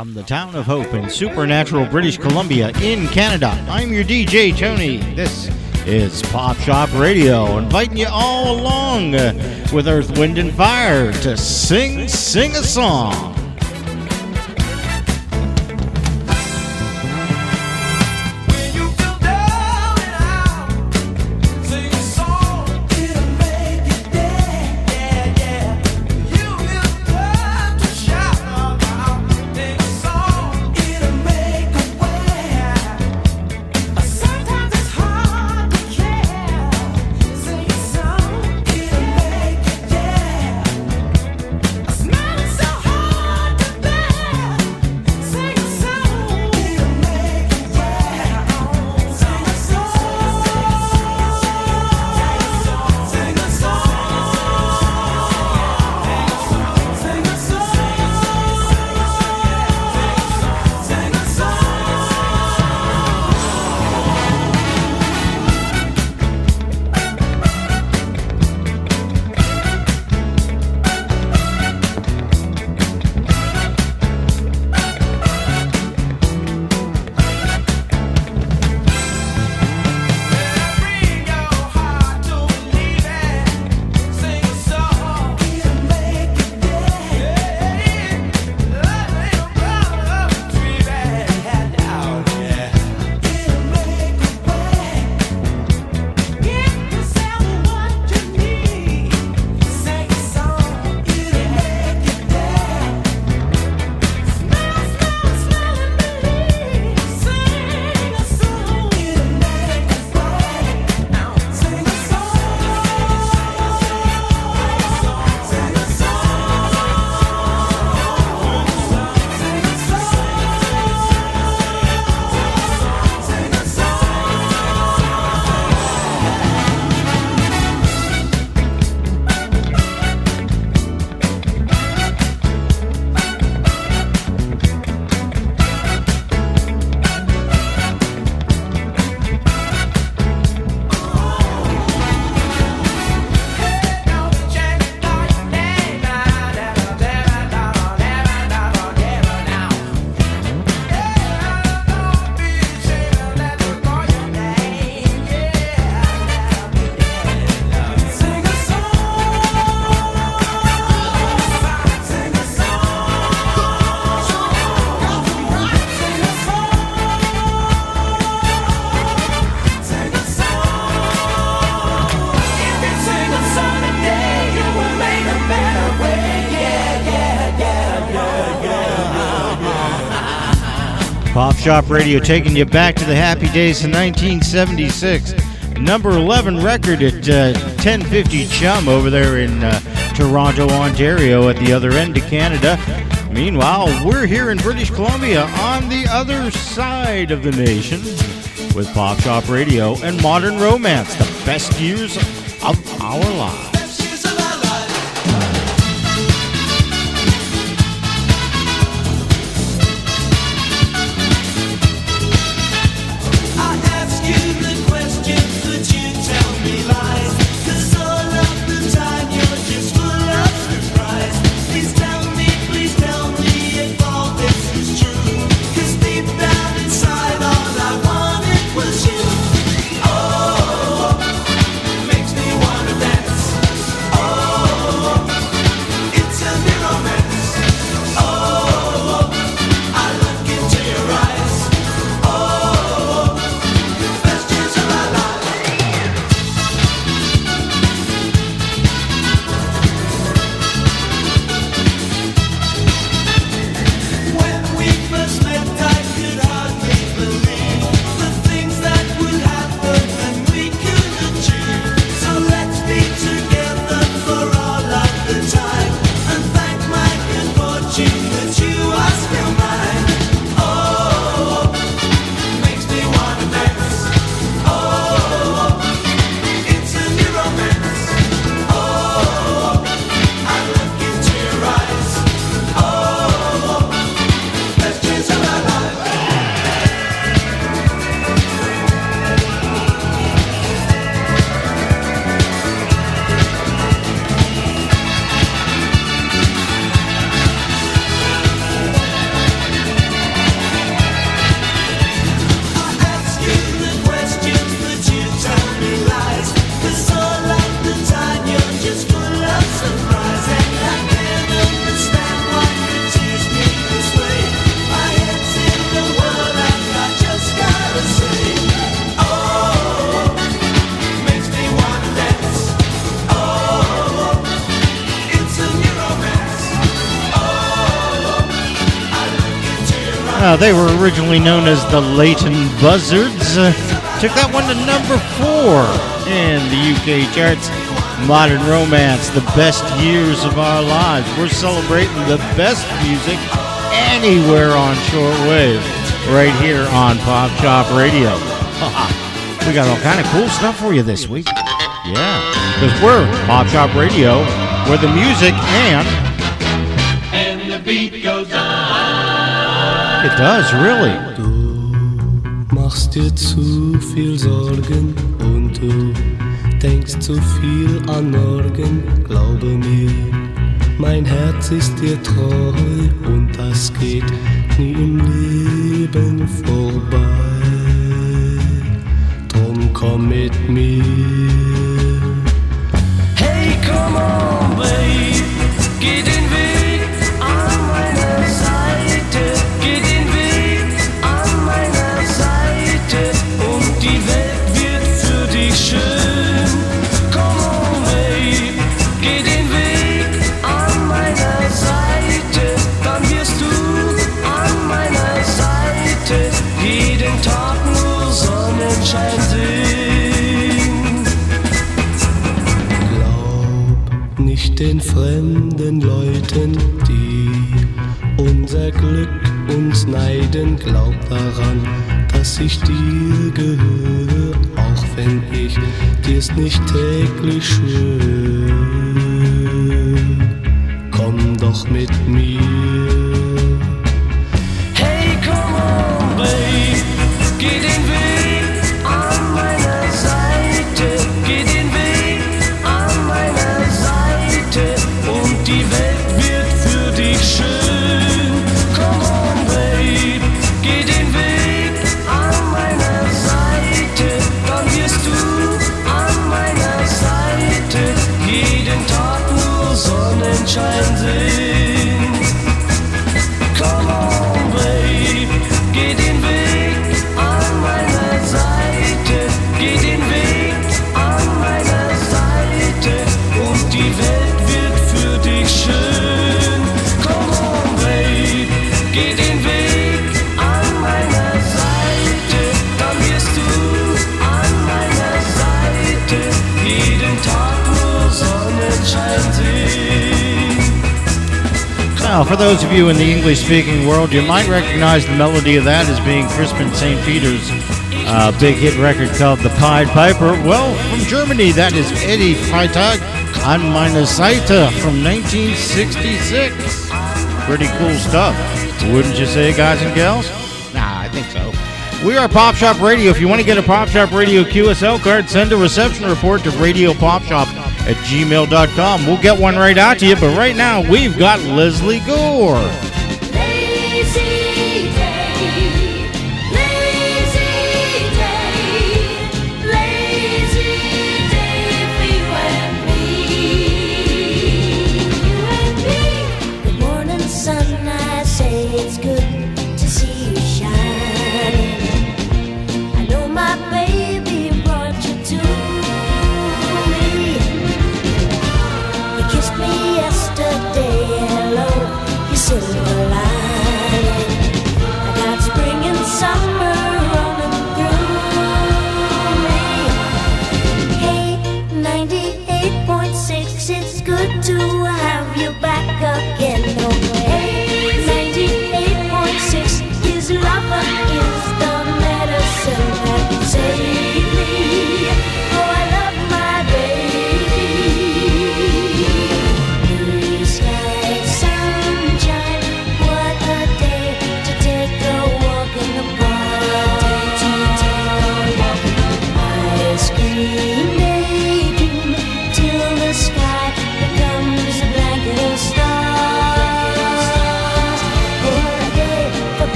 From the town of Hope in Supernatural, British Columbia in Canada, I'm your DJ, Tony. This is Pop Shop Radio, inviting you all along with Earth, Wind, and Fire to sing a song. Pop Shop Radio taking you back to the happy days in 1976. Number 11 record at 1050 Chum over there in Toronto, Ontario at the other end of Canada. Meanwhile, we're here in British Columbia on the other side of the nation with Pop Shop Radio and Modern Romance, the best years of our lives. Makes me wanna dance. They were originally known as the Leighton Buzzards. Took that one to number 4 in the UK charts. Modern Romance, the best years of our lives. We're celebrating the best music anywhere on shortwave, right here on Pop Shop Radio. We got all kind of cool stuff for you this week. Yeah, because we're Pop Shop Radio, where the music and the beat goes on. It does, really. Du machst dir zu viel Sorgen und du denkst zu viel an morgen, glaube mir, mein Herz ist dir treu und das geht nie im Leben vorbei. Drum komm mit mir. Hey, come on, babe, geh den Weg an meiner Seite, geh den Weg an meiner Seite und die Welt wird für dich schön. Glaub nicht den fremden Leuten, die unser Glück uns neiden. Glaub daran, dass ich dir gehöre, auch wenn ich dir's nicht täglich schwöre. Komm doch mit mir. Hey, come on, babe, geh den Weg an meiner Seite, geh den Weg an meiner Seite und die Welt wird für dich schön. Come on, babe, geh den Weg an meiner Seite, dann wirst du an meiner Seite jeden Tag nur Sonnenschein sehen. Come on, babe, geh den Weg an meiner Seite, geh den Weg an meiner Seite und die Welt wird für dich schön. Come on, babe, geh den Weg an meiner Seite, dann wirst du an meiner Seite jeden Tag nur Sonnenschein sehen. Now, for those of you in the English-speaking world, you might recognize the melody of that as being Crispin St. Peter's big hit record called The Pied Piper. Well, from Germany, that is Eddie Freitag an meiner Seite from 1966. Pretty cool stuff, wouldn't you say, guys and gals? Nah, I think so. We are Pop Shop Radio. If you want to get a Pop Shop Radio QSL card, send a reception report to radiopopshop@gmail.com. We'll get one right out to you, but right now we've got Leslie Gore. Lazy day, lazy day, lazy day for you and me. You and me. Good morning, sun, I say it's good to see you shining. I know my baby brought you to me. You kissed me yesterday, hello, you silver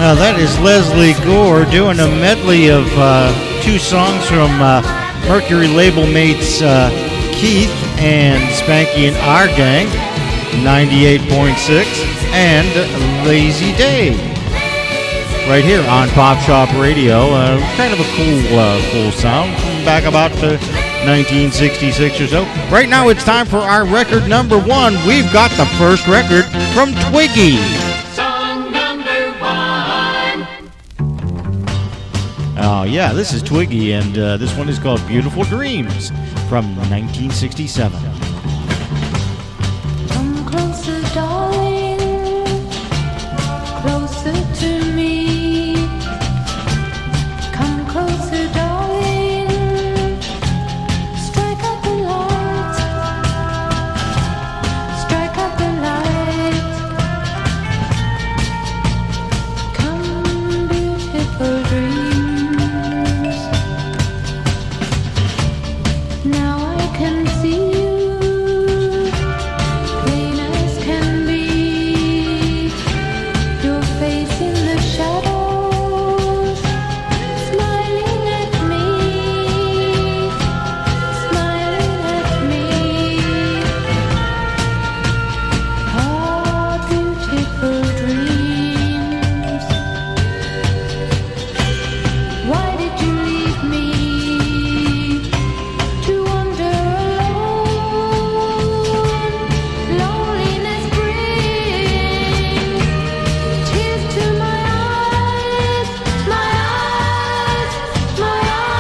That is Leslie Gore doing a medley of two songs from Mercury label mates Keith and Spanky and Our Gang, 98.6, and Lazy Day. Right here on Pop Shop Radio. Kind of a cool sound from back about 1966 or so. Right now it's time for our record number one. We've got the first record from Twiggy. Oh, yeah, this is Twiggy, and this one is called Beautiful Dreams from 1967. Come closer, darling, closer to me. Come closer, darling, strike up the light, strike up the light. Come, beautiful dreams. Now I can see you, plain as can be. Your face in the shadows, smiling at me, smiling at me. Ah, beautiful dreams. Why did you leave me to wander alone? Loneliness brings tears to my eyes, my eyes, my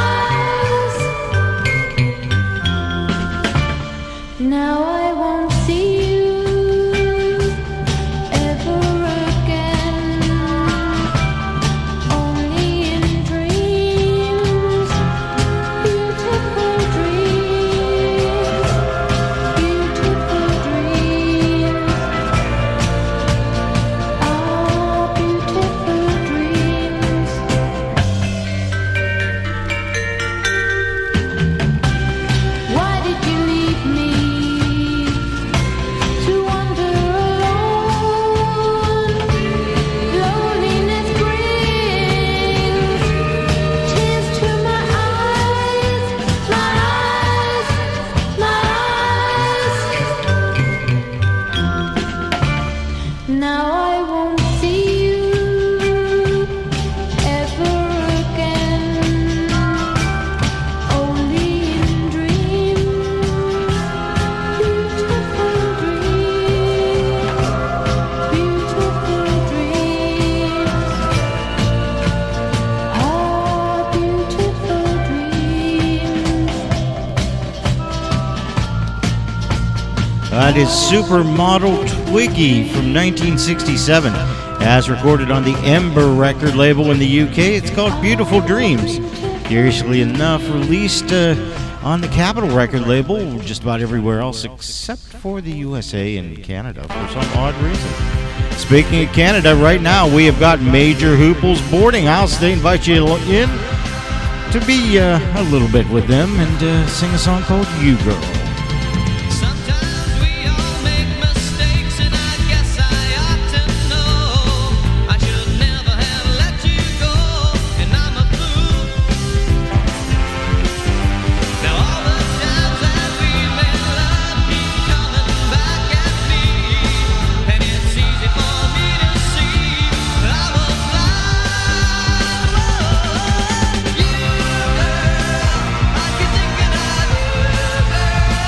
eyes. Now I won't see you ever again, only in dreams. Beautiful dreams, beautiful dreams. Ah, beautiful dreams. Why did you leave me to wander alone? Loneliness brings tears to my eyes, my eyes, my eyes. Now I won't see you ever again, only in dreams. Beautiful dreams, beautiful dreams. Ah, beautiful dreams. That is Supermodel Twiggy from 1967. As recorded on the Ember record label in the UK, it's called Beautiful Dreams. Curiously enough, released on the Capitol record label just about everywhere else except for the USA and Canada for some odd reason. Speaking of Canada, right now we have got Major Hoople's Boarding House. They invite you in to be a little bit with them and sing a song called You Girl. Sometimes we all make mistakes, and I guess I ought to know. I should never have let you go, and I'm a fool. Now all the times that we made love keep coming back at me, and it's easy for me to see that I was blind. Whoa, you girl, I keep thinking of you, girl.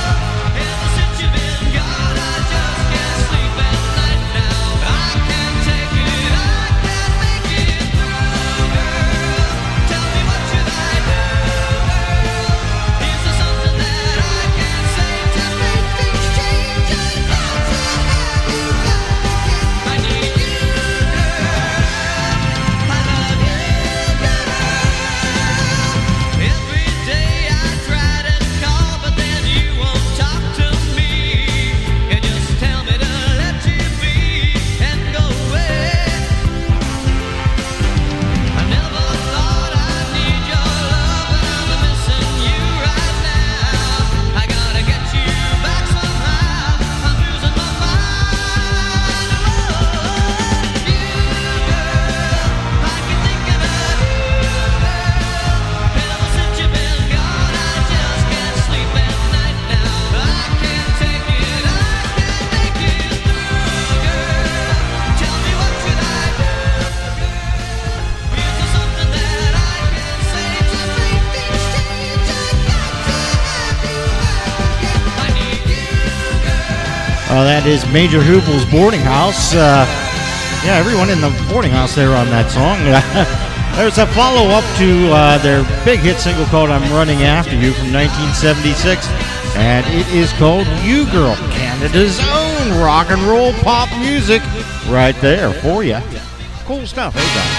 That is Major Hoople's Boarding House. Yeah, everyone in the boarding house there on that song. There's a follow-up to their big hit single called I'm Running After You from 1976. And it is called You Girl, Canada's own rock and roll pop music right there for you. Cool stuff, hey guys.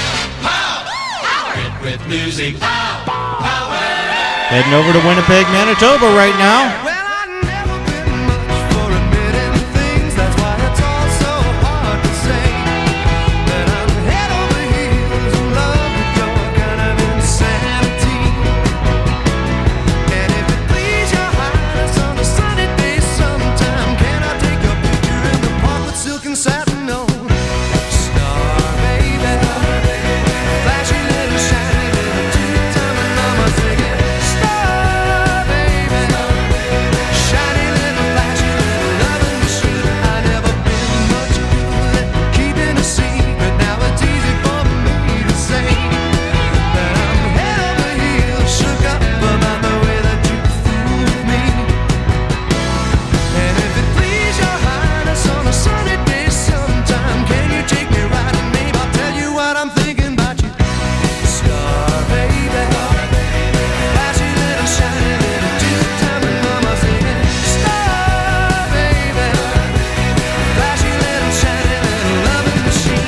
With music. Heading over to Winnipeg, Manitoba right now. Well, I've never been much for admitting things. That's why it's all so hard to say that I'm head over heels in love with your kind of insanity. And if it please your highness on a sunny day sometime, can I take a picture in the park with silk and satin on? Star baby, flashy little shiny little two-time mama singing. Star baby, shiny little flashy little loving machine. I never been much good at keeping a secret. Now it's easy for me to say that I'm head over heels shook up about the way that you fooled me. And if it please your highness on a sunny day sometime, can you take me riding, babe? I'll tell you what I'm thinking about you. Star baby, flashy little shiny little two-time mama singing. Star baby, flashy little shiny little loving machine.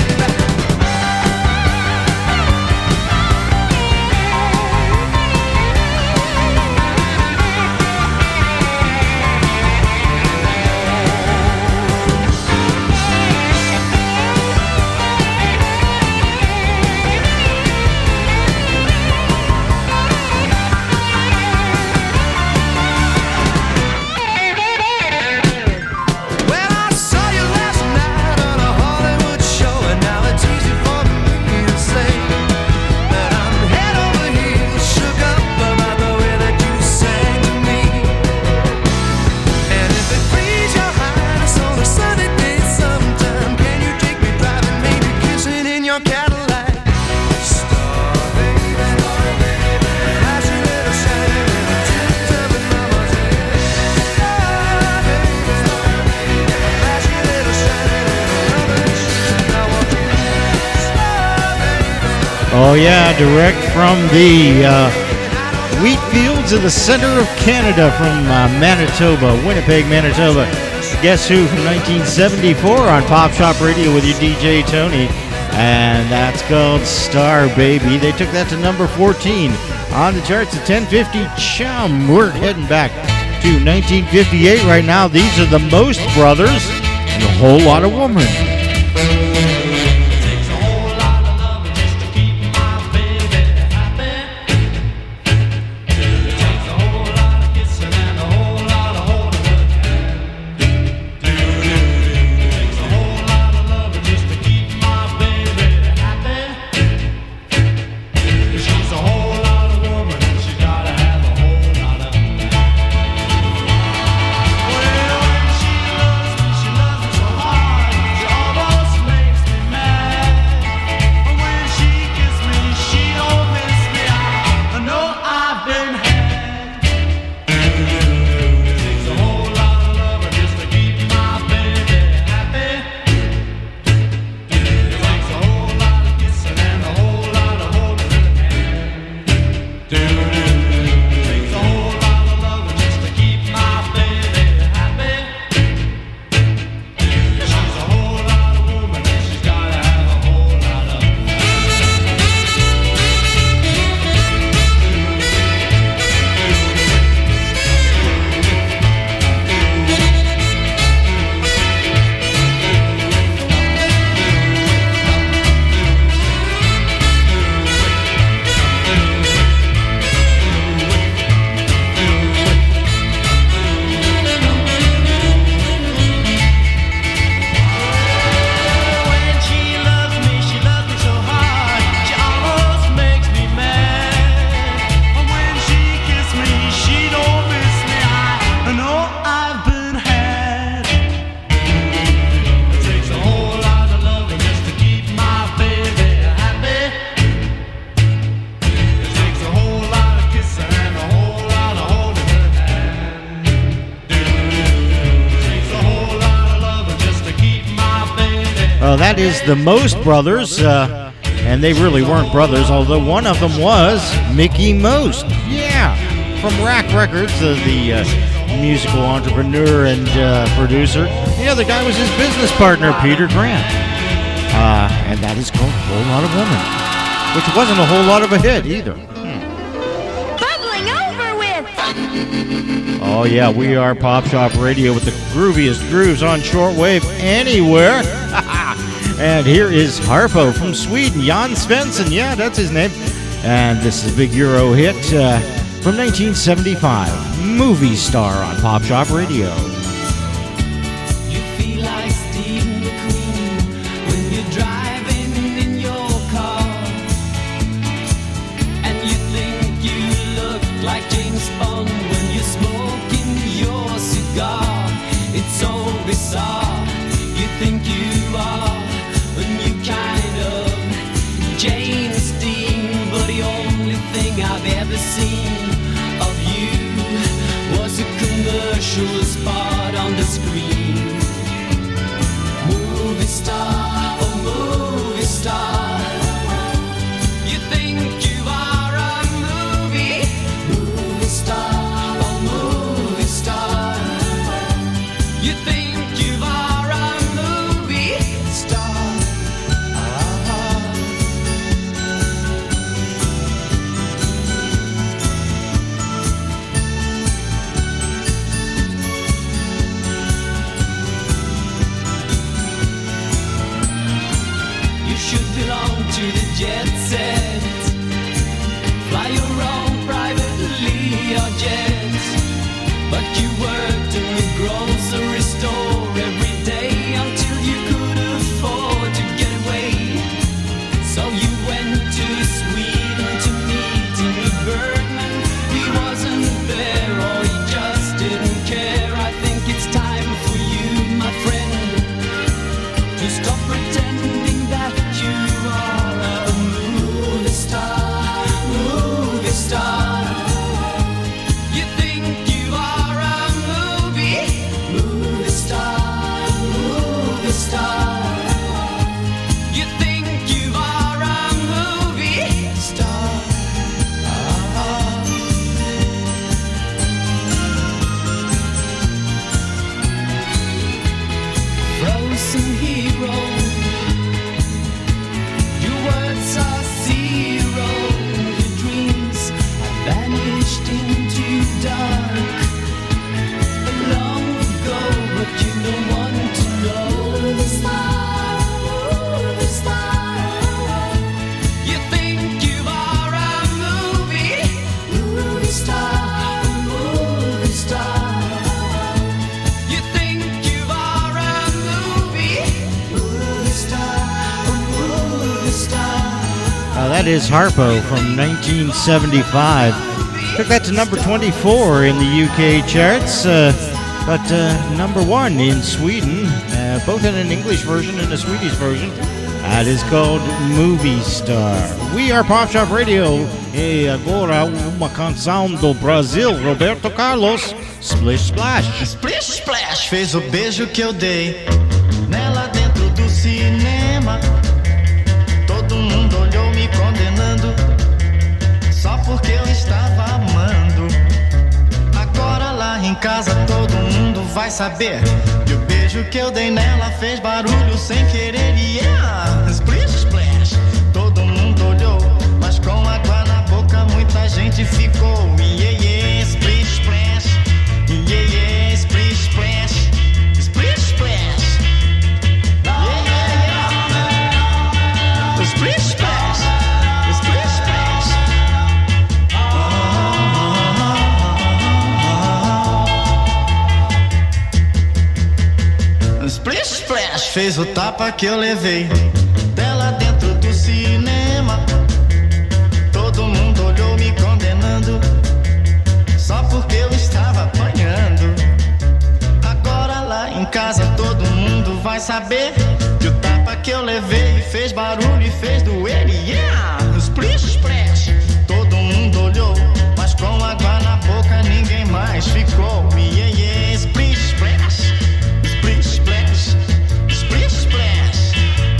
Well, I saw you last night on a Hollywood show, and now it's easy for me to say that I'm head over heels shook up about the way that you sang to me. And if it please your highness on a sunny day sometime, can you take me driving, maybe kissing in your Cadillac? Star baby, flashy little shiny little two-time mama singing. Star baby, flashy little shiny little loving machine. I want you. Star baby. Oh yeah, direct from the wheat fields of the center of Canada from Manitoba, Winnipeg, Manitoba. Guess Who from 1974 on Pop Shop Radio with your DJ Tony. And that's called Star Baby. They took that to number 14 on the charts at 1050 Chum. We're heading back to 1958 right now. These are the Most Brothers and a Whole Lot of Woman. Takes a whole lot of loving just to keep my baby happy. Takes a whole lot of kissing and a whole lot of holding her hand. Takes a whole lot of loving just to keep my baby happy. She's a whole lot of woman and she's gotta have a whole lot of man. Well, when she loves me so hard. She That is the Most Brothers, and they really weren't brothers, although one of them was Mickey Most. Yeah, from Rack Records, the musical entrepreneur and producer. The other guy was his business partner, Peter Grant. And that is called A Whole Lot of Women, which wasn't a whole lot of a hit either. Bubbling over with. Oh yeah, we are Pop Shop Radio with the grooviest grooves on shortwave anywhere. And here is Harpo from Sweden, Jan Svensson. Yeah, that's his name. And this is a big Euro hit from 1975, Movie Star on Pop Shop Radio. You feel like Steve McQueen when you're driving in your car, and you think you look like James Bond when you're smoking your cigar. It's so bizarre. You think you are a new kind of James Dean, but the only thing I've ever seen of you was a commercial spot on the screen. Movie star, oh movie star, you think you are a movie. Movie star, oh movie star, you think you are a movie star. You should belong to the jet set. Fly your own private Learjet. But you worked in the grocery store every day until you could afford to get away. So you went to Sweden to meet Ingrid Bergman. He wasn't there or he just didn't care. I think it's time for you, my friend, to stop pretending that you are a movie star, movie star. You think you are a movie star, movie star. You think you are a movie star. Frozen hero, your words are zero. Your dreams have vanished into dark long ago, but you don't want to know. Movie star, you think you are a movie star, movie star. You think you are a movie star, movie star. That is Harpo from 1975. Took that to number 24 in the UK charts, but number 1 in Sweden, both in an English version and a Swedish version. That is called Movie Star. We are Pop Shop Radio. E agora uma canção do Brasil, Roberto Carlos, Splish Splash. Splish Splash fez o beijo que eu dei nela dentro do cinema. Todo mundo olhou me condenando só porque eu estava amando. Agora lá em casa todo mundo vai saber que o beijo que eu dei nela fez barulho sem querer. Yeah, Splish Splash. Todo mundo olhou, mas com água na boca muita gente ficou. Yeah, yeah, Splish Splash. Yeah, yeah, Splish Splash. Splish Splash. Yeah, yeah, yeah. Splish Splash. Splish Splash. Splish Splash fez o tapa que eu levei dela dentro do cinema. Todo mundo olhou me condenando só porque eu estava apanhando. Agora lá em casa todo mundo vai saber que o tapa que eu levei fez barulho e fez doer. Yeah, Splish Splash. Todo mundo olhou, mas com água na boca ninguém mais ficou. Yeah, yeah, Splish Splash. Splish Splash. Splish Splash.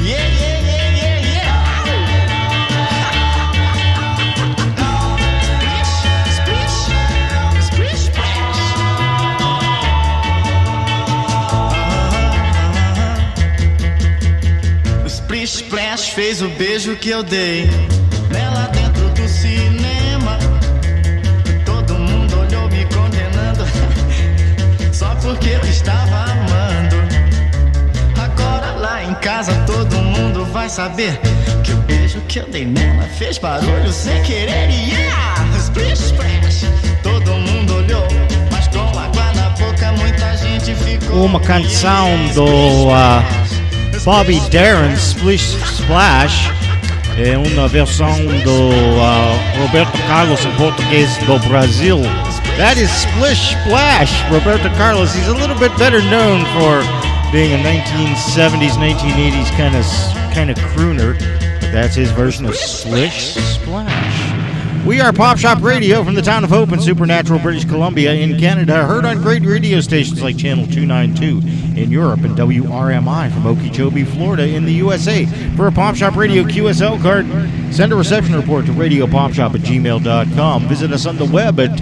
Splash fez o beijo que eu dei nela dentro do cinema. Todo mundo olhou me condenando só porque eu estava amando. Agora lá em casa todo mundo vai saber que o beijo que eu dei nela fez barulho sem querer. Yeah! Splish, splash. Todo mundo olhou, mas com água na boca muita gente ficou. Uma canção do Bobby Darin, Splish Splash, é uma versão do Roberto Carlos em português do Brasil. That is Splish Splash. Roberto Carlos, he's a little bit better known for being a 1970s, 1980s kind of crooner. But that's his version of Splish Splash. We are Pop Shop Radio from the town of Hope in Supernatural, British Columbia in Canada. Heard on great radio stations like Channel 292 in Europe and WRMI from Okeechobee, Florida in the USA. For a Pop Shop Radio QSL card, send a reception report to radiopopshop@gmail.com. Visit us on the web at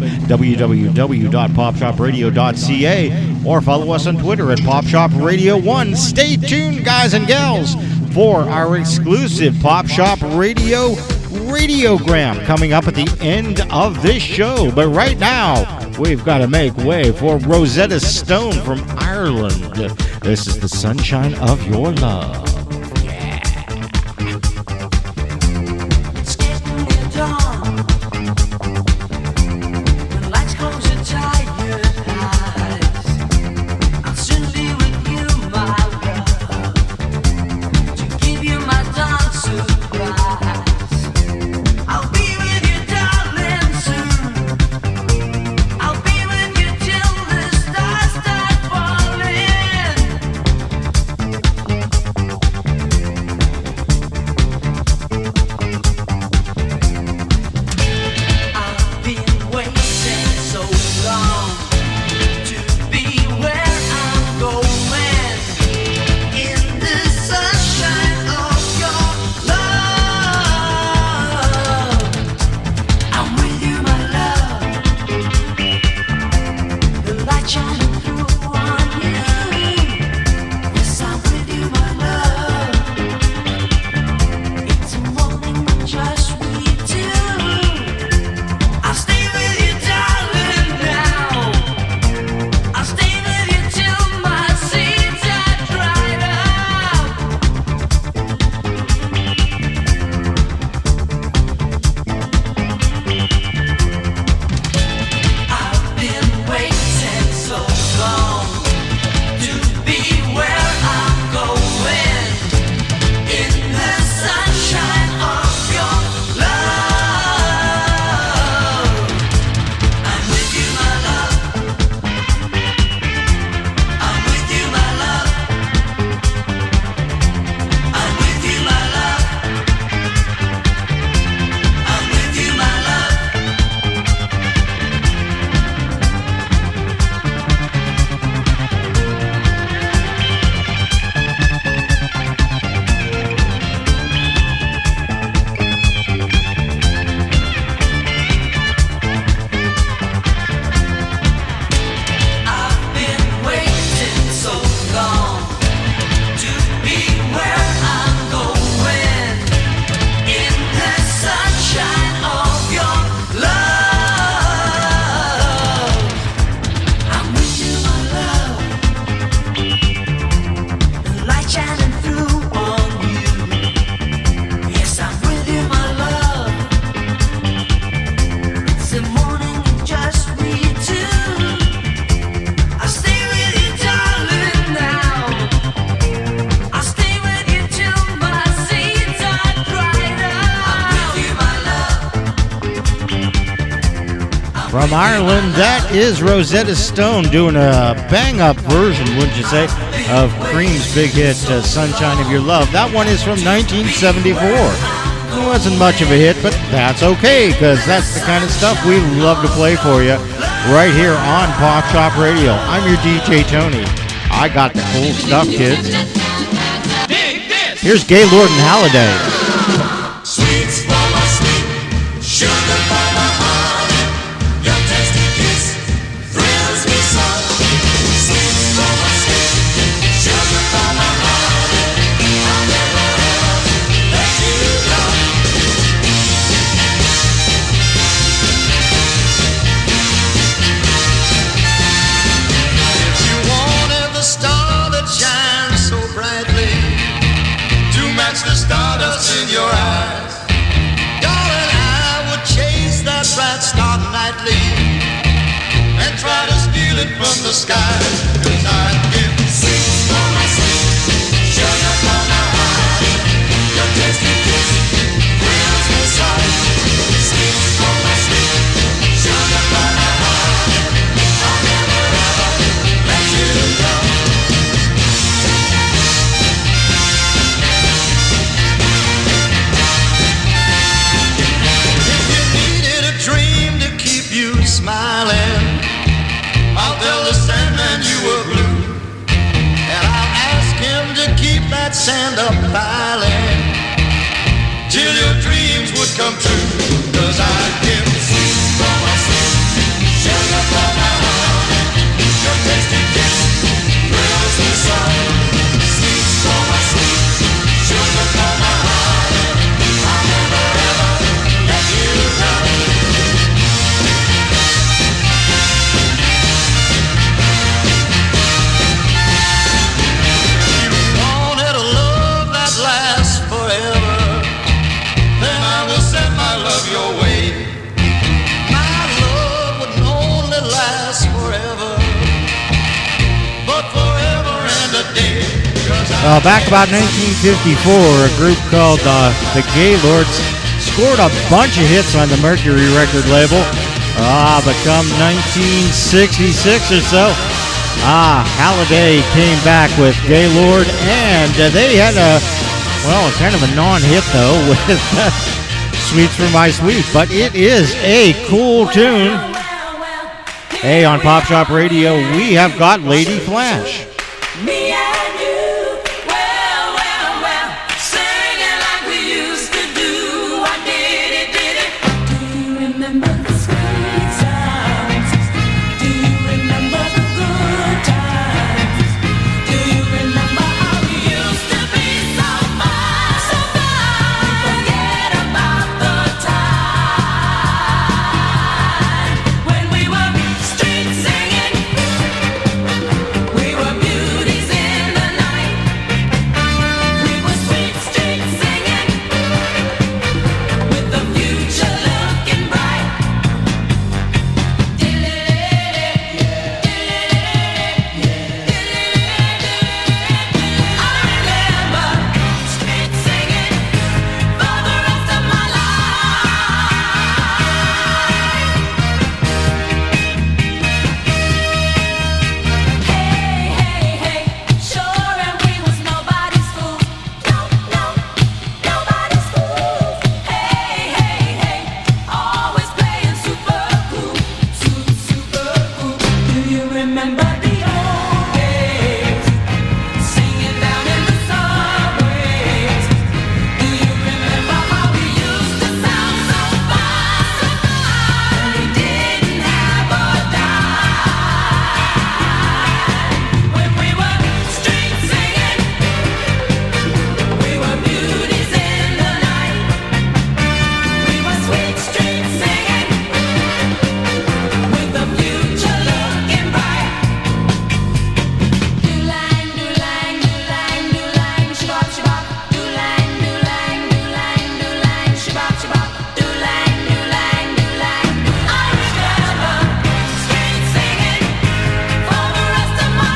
www.popshopradio.ca or follow us on Twitter at PopShopRadio1. Stay tuned, guys and gals, for our exclusive Pop Shop Radio radiogram coming up at the end of this show. But right now, we've got to make way for Rosetta Stone from Ireland. This is The Sunshine of Your Love. It's getting near dawn. The lights close your tired eyes. I'll soon be with you, my love, to give you my dawn surprise. I'll be with you, darling, soon. I'll be with you till the stars start falling. I've been waiting so long to be where I'm going, in the sunshine of your love. I'm with you, my love. The light shining through on you. Yes, I'm with you, my love. It's a morning just we two. I'll stay with you, darling, now. I'll stay with you till my seeds are dried up. I've been waiting so long to be where I'm going, in the sunshine of your love. I'm with you, my love. I'm with you, my love. I'm with you, my love. I'm with you, my love. I've been waiting so long to be where I'm going, in the sunshine of your love. I'm with you, my love. The light shining through on you. Yes, I'm with you, my love. It's the morning and just we two. I'll stay with you, darling, now. I'll stay with you till my seeds are dried up. I'm with you, my love. From Ireland, that is Rosetta Stone doing a bang-up version, wouldn't you say, of Cream's big hit, Sunshine of Your Love. That one is from 1974. It wasn't much of a hit, but that's okay, because that's the kind of stuff we love to play for you right here on Pop Shop Radio. I'm your DJ, Tony. I got the cool stuff, kids. Here's Gaylord and Halliday. Sweets for my sweet, sugar for my honey. Your tasty kiss thrills me so. Sweets for my sweet, sugar for my honey. I'll never ever sky. 'Cause I'd give sweets for my sweet, sugar for my heart. Your tasty kiss thrills me so. Sweets for my sweet, sugar for my heart. I'll never ever let you go. If you needed a dream to keep you smiling, I'll tell the Sandman you were blue, and I'll ask him to keep that sand up piling till your dreams would come true. 'Cause I'd give sweets for my sweet, sugar for my heart. Your tasty kiss thrills me so. Sweets for my sweet, sugar for my heart. I'll never ever let you go. Wanted a love that lasts forever, then I will send my love your way. My love would only last forever, but forever and a day. 'Cause Back about 1954, a group called the Gaylords scored a bunch of hits on the Mercury record label. But come 1966 or so, Halliday came back with Gaylord, and they had kind of a non-hit though with Sweets for My Sweet, but it is a cool tune. Hey, on Pop Shop Radio, we have got Lady Flash. Me and you, well, singing like we used to do. I did it. Do you remember the sweet times? Do you remember the good times? Do you remember how we used to be so fine? Forget about the time when we were street singing. We were beauties in the night. We were sweet street singing with the future looking bright. I remember street singing for the rest of my life. Hey, sure, and we was nobody's fool. No, nobody's fool. Hey, always playing super cool, super cool. Do you remember the old days? Singing down in the subways. Do you remember how we used to sound so fine? And we didn't have a dime when we were street singing. We were beauties in the night. We were sweet street singing with the future looking bright. Do-lang, do-lang, do-lang, do-lang, shabop, shabop. Do-lang, do-lang, do-lang, do-lang, shabop, shabop. Do-lang, do-lang, do-lang. I remember street singing for the rest of my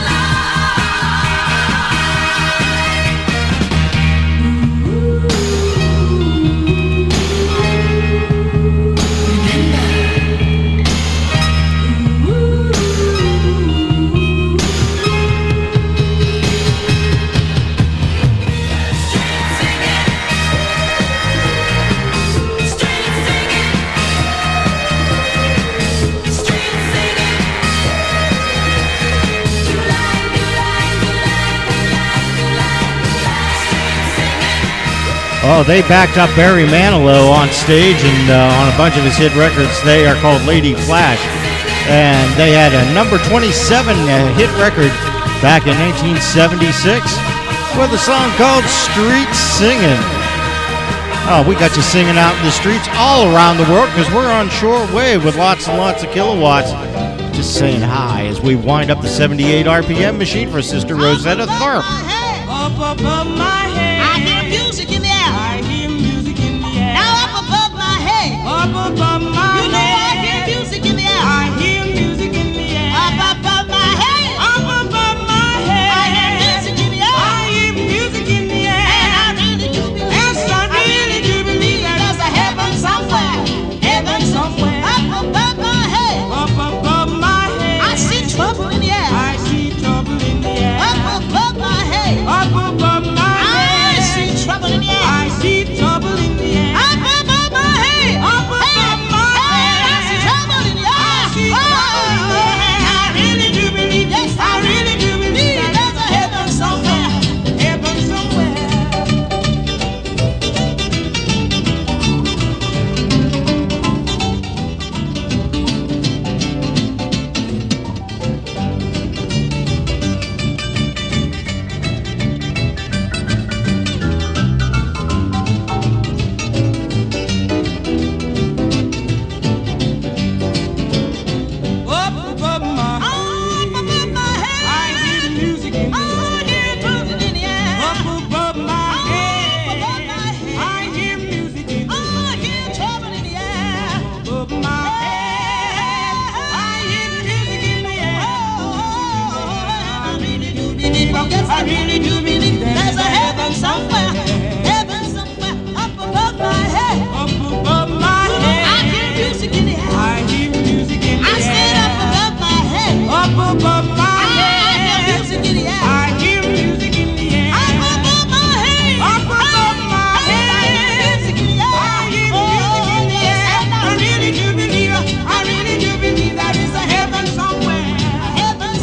They backed up Barry Manilow on stage and on a bunch of his hit records. They are called Lady Flash, and they had a number 27 hit record back in 1976 with a song called Street Singing. We got you singing out in the streets all around the world because we're on shortwave with lots and lots of kilowatts. Just saying hi as we wind up the 78 RPM machine for Sister Rosetta Tharpe. Up above my head, I hear music in the air. I hear music in the air. Now up above my head, up above my head, you know I hear music in the air. I hear music in the air. Up above my head.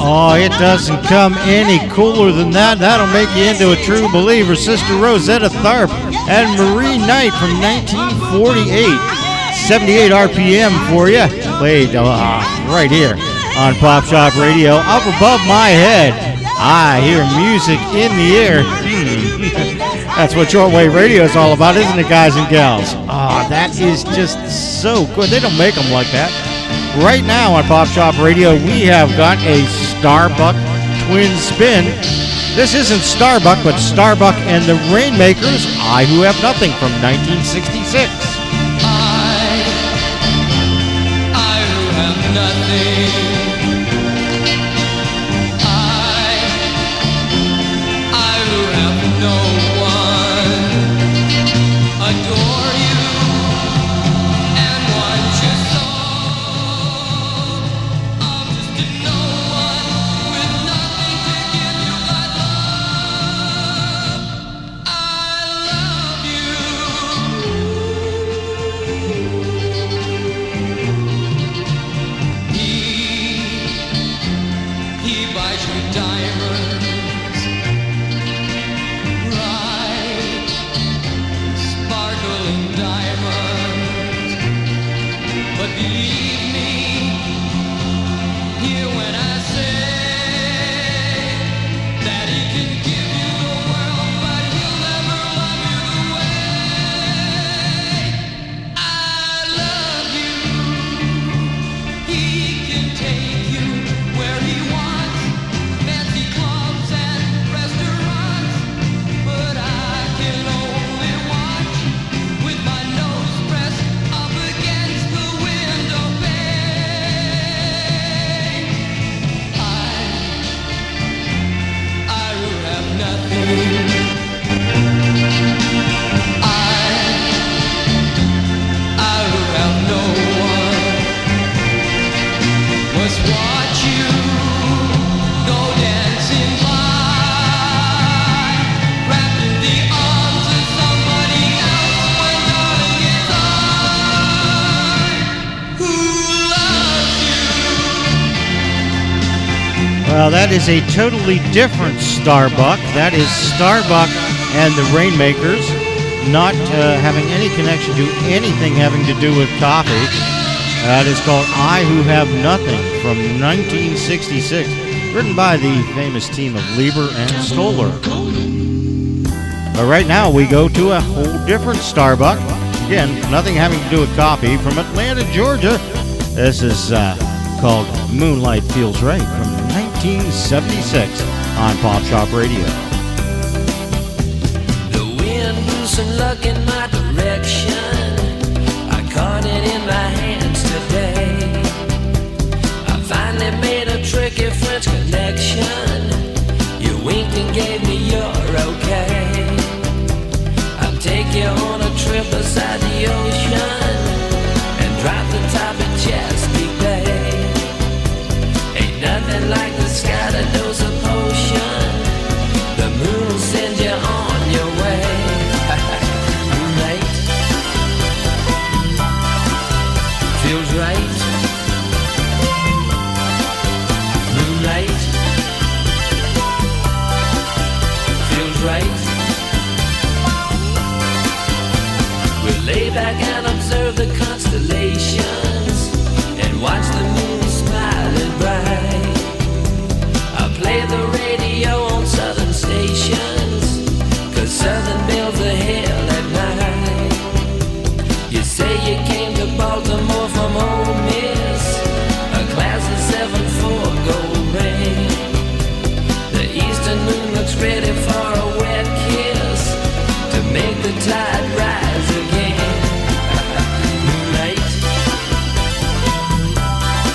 Oh, it doesn't come any cooler than that. That'll make you into a true believer. Sister Rosetta Tharpe and Marie Knight from 1948. 78 RPM for you. Played right here on Pop Shop Radio. Up above my head, I hear music in the air. That's what shortwave radio is all about, isn't it, guys and gals? That is just so good. They don't make them like that. Right now on Pop Shop Radio, we have got a Starbuck twin spin. This isn't Starbuck, but Starbuck and the Rainmakers, I Who Have Nothing from 1966. I who have nothing. I who have no one. Adore you and want you so. I'm just a no one with nothing to give you but love. I love you. He buys you diamonds, right, sparkling diamonds. But believe me, hear when I say that he can give you the world, but he'll never love you the way I love you. He can take you where he wants, fancy clubs and restaurants, but I can only watch with my nose pressed up against the window pane. I who have nothing. I who have no one must watch you go dancing by, wrapped in the arms of somebody else when darling it's I who loves you. Well, that is a totally different Starbuck. That is Starbuck and the Rainmakers, not having any connection to anything having to do with coffee. That is called I Who Have Nothing from 1966, written by the famous team of Lieber and Stoller. But right now we go to a whole different Starbuck. Again, nothing having to do with coffee, from Atlanta, Georgia. This is called Moonlight Feels Right from 1976 on Pop Shop Radio. The wind blew some luck in my direction. I caught it in my hands today. I finally made a tricky French connection. You winked and gave me your okay. I'll take you on a trip beside the ocean and drop the top of Chesapeake Bay. Ain't nothing like the sky that knows a potion. The moon will send you on your way. Moonlight feels right. Moonlight feels right. We'll lay back and observe the constellations and watch the moon smiling bright. I'll play the radio on southern stations, 'cause southern bells are hell at night. You say you came to Baltimore from Ole Miss, a class of 7-4 gold ring. The eastern moon looks ready for a wet kiss to make the tide rise again. Moonlight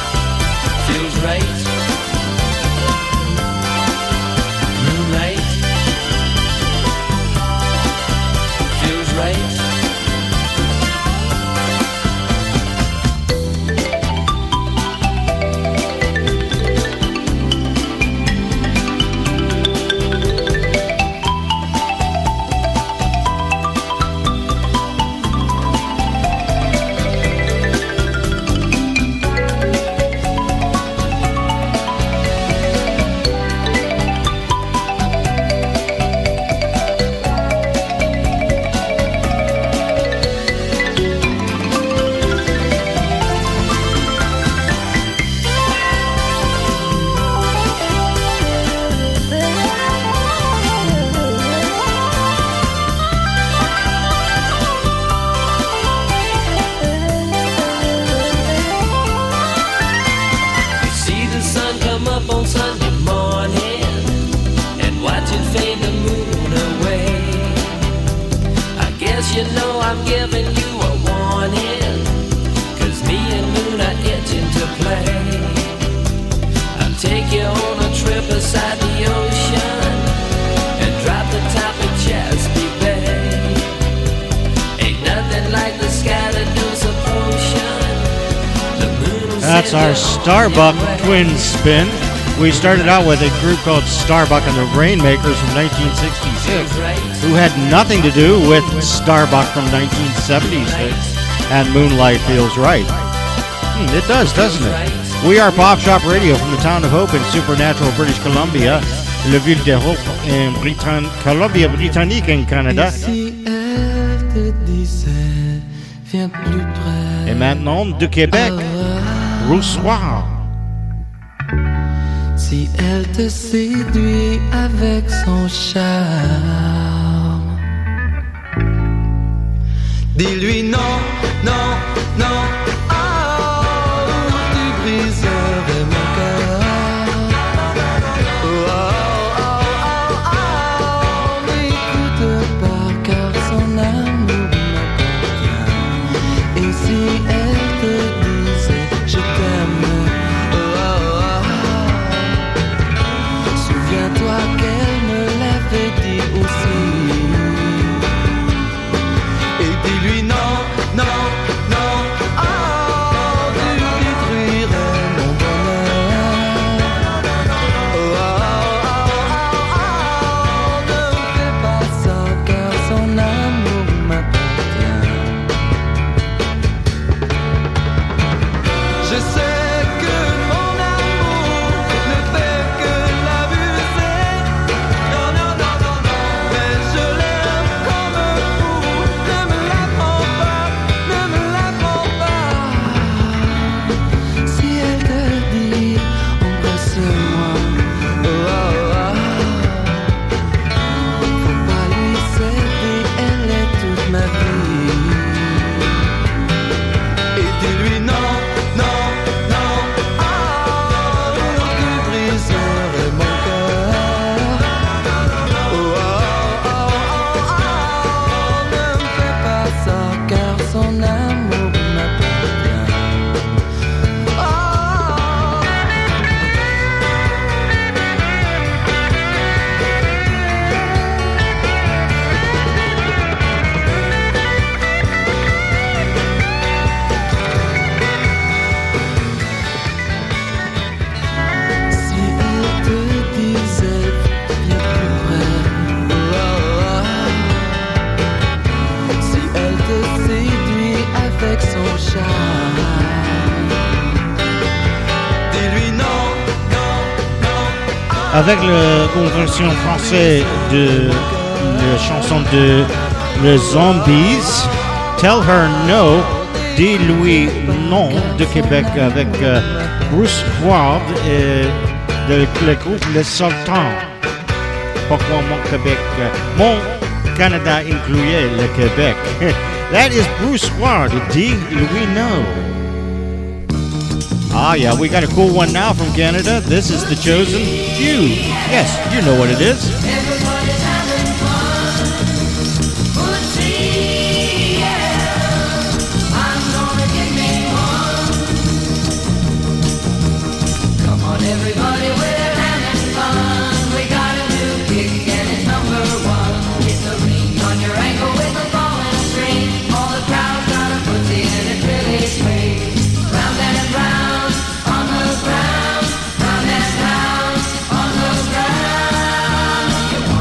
you know I'm giving you a warning. 'Cause me and Moon are itching to play. I'll take you on a trip beside the ocean and drop the top of Chesapeake Bay. Ain't nothing like the sky that knows a potion. The moon will That's send our you on Starbuck your way. twin spin. We started out with a group called Starbuck and the Rainmakers from 1966, who had nothing to do with Starbuck from 1976, and Moonlight Feels Right. It does, doesn't it? We are Pop Shop Radio from the town of Hope in Supernatural, British Columbia, la ville de Hope in Colombie-Britannique in Canada. Si elle te disait, viens plus près. Et maintenant, de Québec, Roussoir. Si elle te séduit avec son charme, dis-lui non, non, non. Oh, tu briserais mon cœur. Oh, oh, oh, oh, n'écoute pas car son amour m'appartient. Et si elle te disait je t'aime, souviens-toi qu'elle me l'avait dit aussi. Et dis-lui non, non, non. Oh, tu détruirais mon bonheur. Oh, oh, oh, oh, ne fais pas ça car son amour m'appartient. Je sais que mon amour ne fait que l'abuser. Non, non, non, non, non. Mais je l'aime comme un fou. Ne me la prends pas, ne me la prends pas. Si elle te dit embrasse-moi, oh, oh, oh. Faut pas lui céder, elle est toute ma vie. Et dis-lui non, non, non. Oh, tu briserais mon cœur. Oh, oh, oh, oh, oh. Ne me fais pas ça car son amour m'appartient. Oh. Si elle te disait viens plus près, oh, oh, oh. Si elle te séduit avec son charme, dis-lui non, non, non. Avec une version française de la chanson de The Zombies, Tell Her No, dis-lui non, de Québec avec Bruce Ward et le groupe Les Sultans. Pourquoi mon Québec? Mon Canada incluait le Québec. That is Bruce Ward, dis-lui no. Ah, yeah, we got a cool one now from Canada. This is The Chosen Few. Yes, you know what it is. Everybody's having fun. Good tea, yeah. I'm gonna get me one. Come on, everybody, we're having fun. We got a new kick and it's number one. It's a ring on your ankle with a ball and a string. All the crowd got a footsie and it really swings. Round and round on the ground. Round and round on the ground.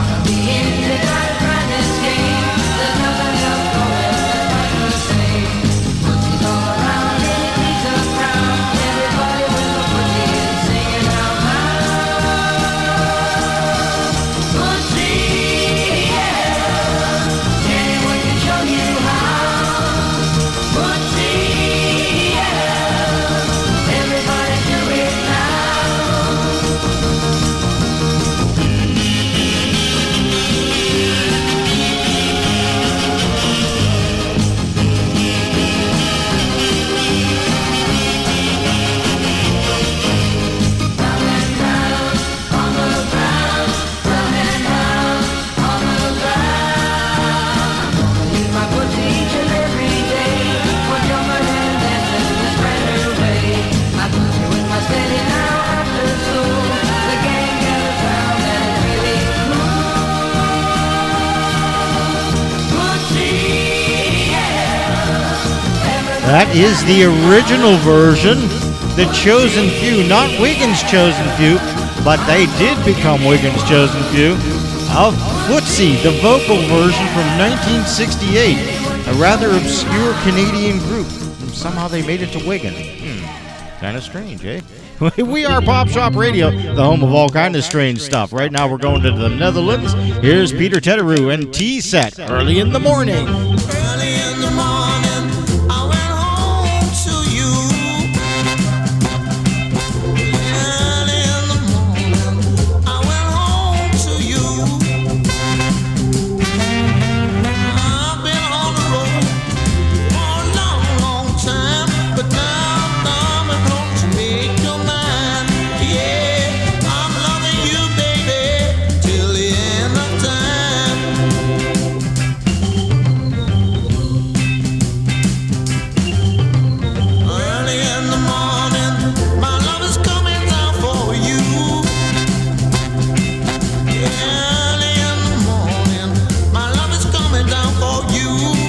That is the original version, the Chosen Few, not Wiggins' Chosen Few, but they did become Wiggins' Chosen Few, of Footsie, the vocal version from 1968, a rather obscure Canadian group. Somehow they made it to Wigan. Kind of strange, eh? We are Pop Shop Radio, the home of all kind of strange stuff. Right now we're going to the Netherlands. Here's Peter Tetteru and T-Set, Early in the Morning. Early in the morning, I went home to you. Early in the morning, I went home to you. I've been on the road for a long, long time, but now I'm coming home to make your mind. Yeah, I'm loving you, baby, till the end of time. Early in the morning, my love is coming down for you. Early in the morning, my love is coming down for you.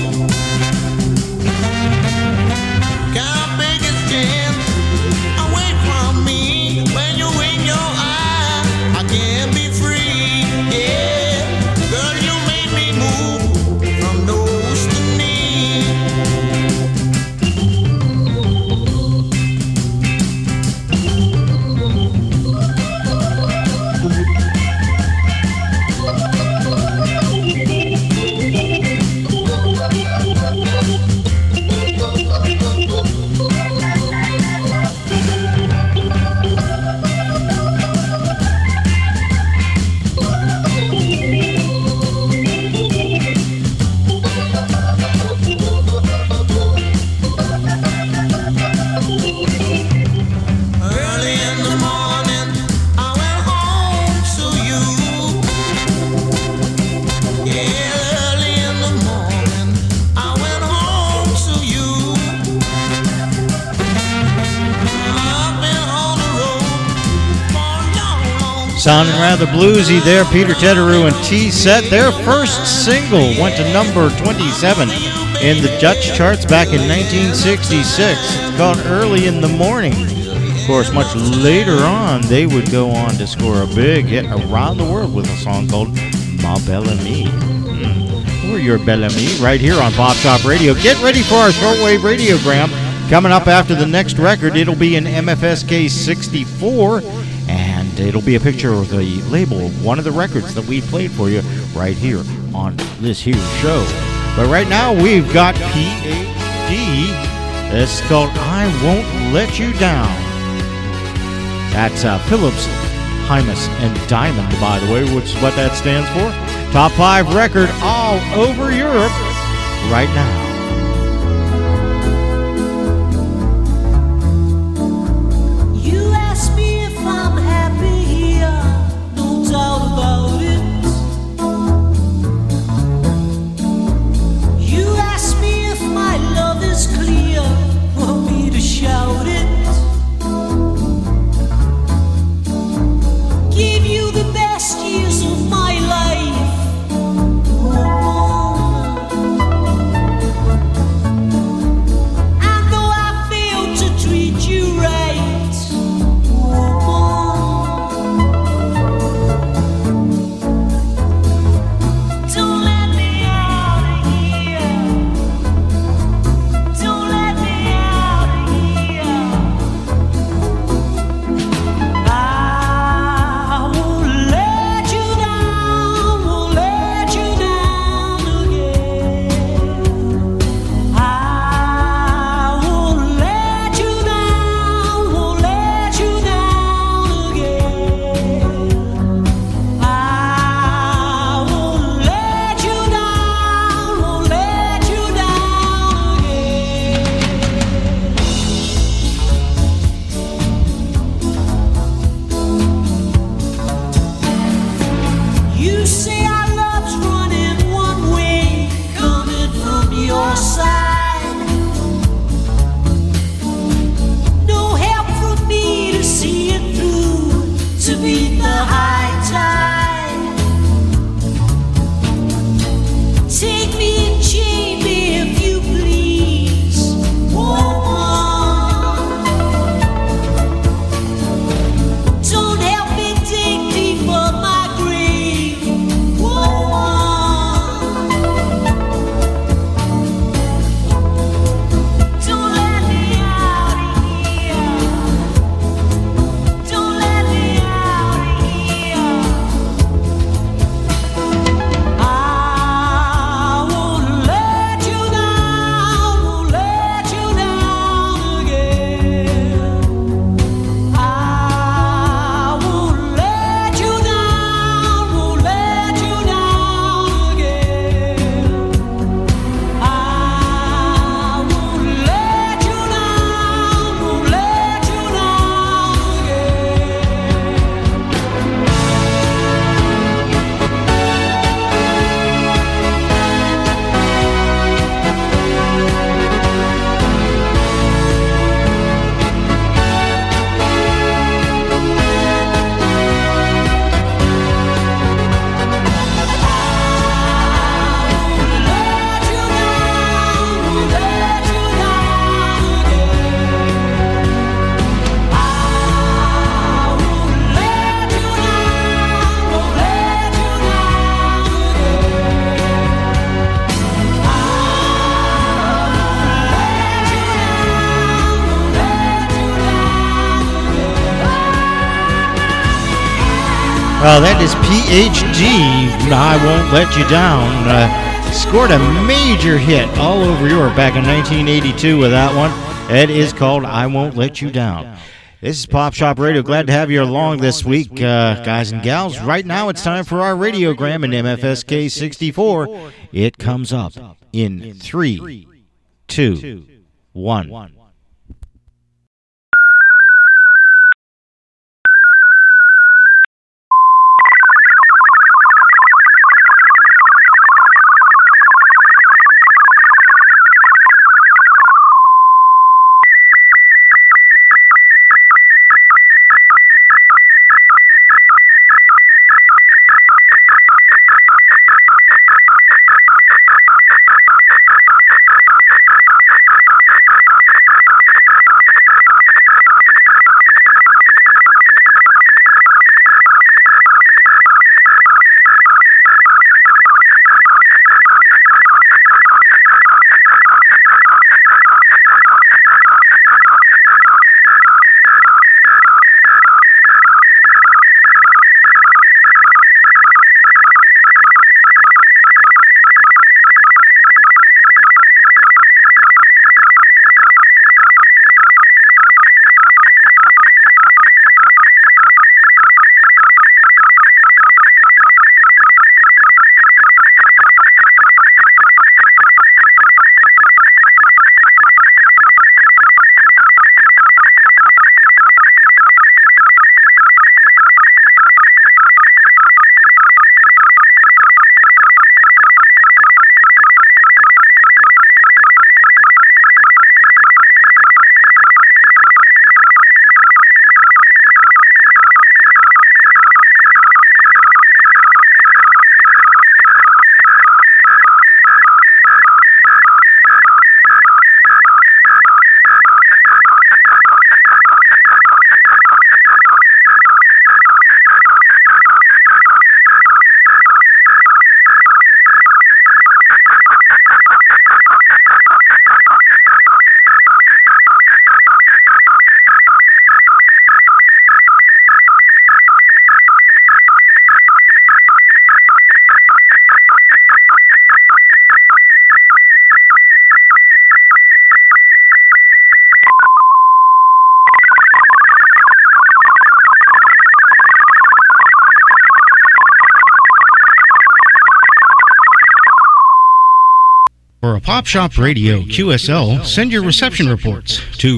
Got a biggest chance away from me. When you wink your eye, I can't be free. Yeah, girl, you made me move from nose to knee. Early in the morning, I went home to you. Yeah, early in the morning, I went home to you. I've been on the road for a long, long time. Sounding rather bluesy there, Peter Tetteru and T-Set. Their first single went to number 27 in the Dutch charts back in 1966. It's called Early in the Morning. Of course, much later on, they would go on to score a big hit around the world with a song called Ma Belle Amie. We're your Belle Amie right here on Pop Shop Radio. Get ready for our shortwave radiogram. Coming up after the next record, it'll be an MFSK 64, and it'll be a picture of the label of one of the records that we played for you right here on this here show. But right now, we've got PhD. It's called I Won't Let You Down. That's Phillips, Hymas, and Diamond, by the way, which is what that stands for. Top 5 record all over Europe right now. You ask me if I'm happy here, no doubt about it. You ask me if my love is clear, want me to shout it. Give you the best years of my life. That is PhD, I Won't Let You Down. Scored a major hit all over Europe back in 1982 with that one. It is called I Won't Let You Down. This is Pop Shop Radio. Glad to have you along this week, guys and gals. Right now it's time for our radiogram in MFSK 64. It comes up in 3, 2, 1. For a Pop Shop Radio QSL, send your reception reports to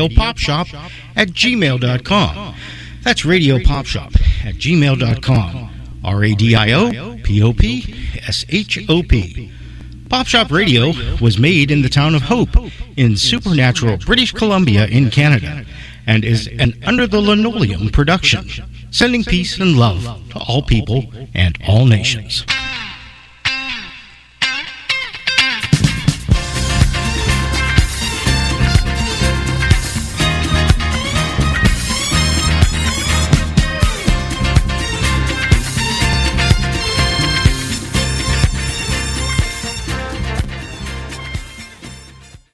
radiopopshop@gmail.com. That's radiopopshop@gmail.com. RADIOPOPSHOP. Pop Shop Radio was made in the town of Hope in supernatural British Columbia in Canada and is an Under the Linoleum production, sending peace and love to all people and all nations.